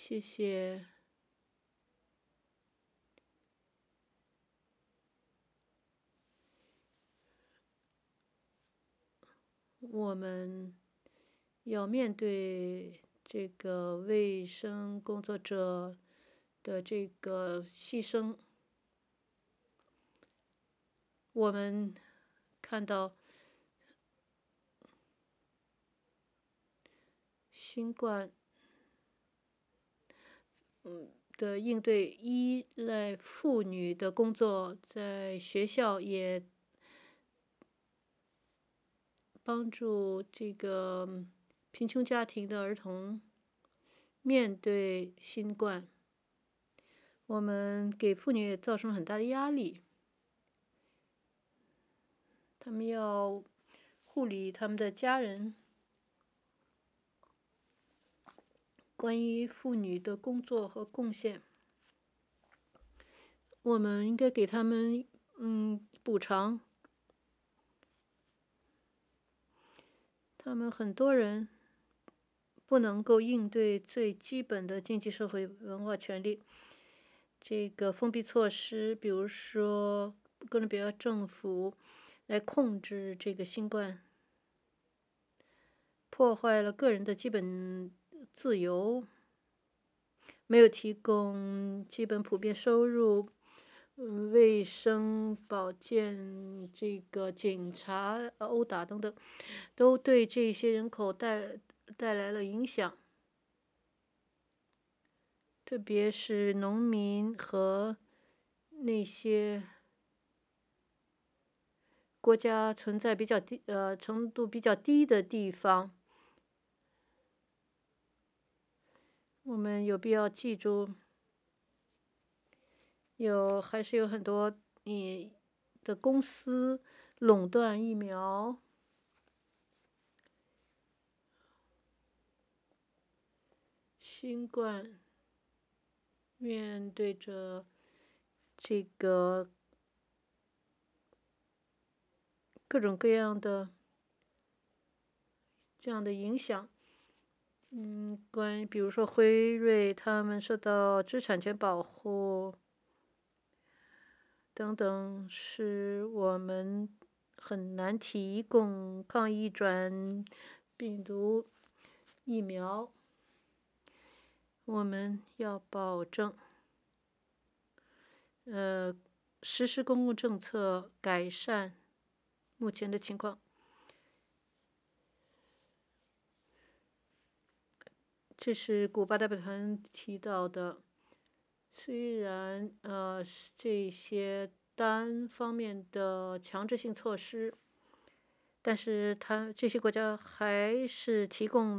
谢谢。我们要面对这个卫生工作者的这个牺牲。我们看到新冠的应对依赖妇女的工作，在学校也帮助这个贫穷家庭的儿童面对新冠。我们给妇女也造成很大的压力，他们要护理他们的家人。关于妇女的工作和贡献，我们应该给他们补偿。他们很多人不能够应对最基本的经济社会文化权利。这个封闭措施，比如说哥伦比亚政府来控制这个新冠，破坏了个人的基本自由，没有提供基本普遍收入、卫生保健、这个警察殴打等等，都对这些人口带来了影响。特别是农民和那些国家存在比较程度比较低的地方，我们有必要记住，还是有很多的公司垄断疫苗。新冠面对着这个各种各样的这样的影响。比如说辉瑞，他们受到知识产权保护等等，是我们很难提供抗疫转病毒疫苗。我们要保证，实施公共政策，改善目前的情况。这是古巴代表团提到的。虽然这些单方面的强制性措施，但是这些国家还是提供